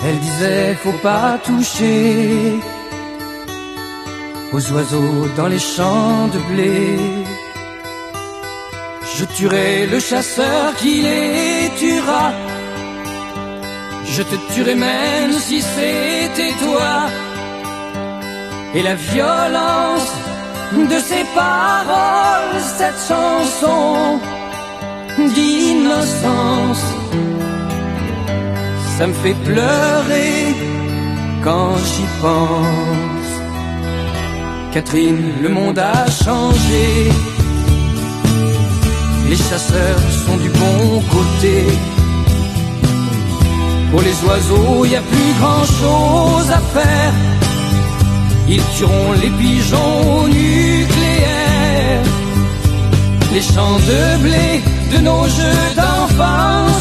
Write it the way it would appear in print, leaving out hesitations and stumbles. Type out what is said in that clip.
Elle disait faut pas toucher aux oiseaux dans les champs de blé. Je tuerai le chasseur qui les tuera. Je te tuerai même si c'était toi. Et la violence de ces paroles, cette chanson d'innocence, ça me fait pleurer quand j'y pense. Catherine, le monde a changé. Les chasseurs sont du bon côté. Pour les oiseaux, y a plus grand chose à faire. Ils tueront les pigeons nucléaires. Les champs de blé de nos jeux d'enfance